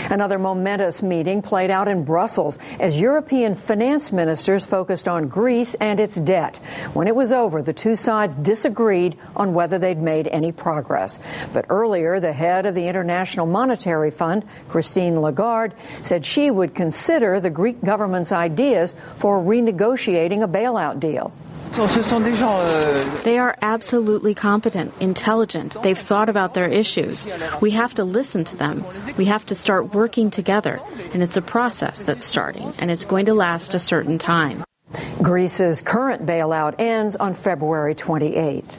Another momentous meeting played out in Brussels as European finance ministers focused on Greece and its debt. When it was over, the two sides disagreed on whether they'd made any progress. But earlier, the head of the International Monetary Fund, Christine Lagarde, said she would consider the Greek government's ideas for renegotiating a bailout deal. They are absolutely competent, intelligent. They've thought about their issues. We have to listen to them. We have to start working together. And it's a process that's starting, and it's going to last a certain time. Greece's current bailout ends on February 28th.